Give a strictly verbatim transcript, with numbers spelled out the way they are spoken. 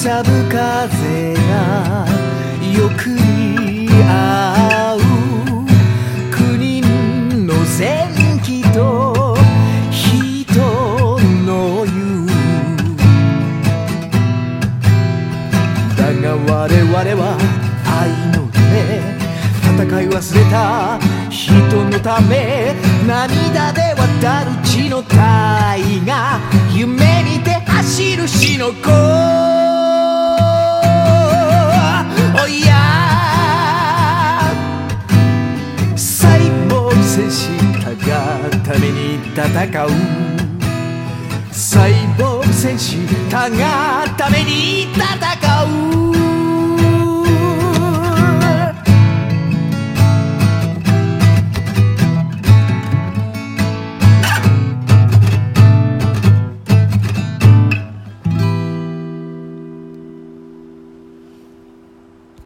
さぶ風がよく似合うくにんの戦記と人の言うだが我々は愛の夢戦い忘れた人のため涙で渡る血の大河夢見て走る死の子おや細胞戦士たがために戦う細胞戦士たがために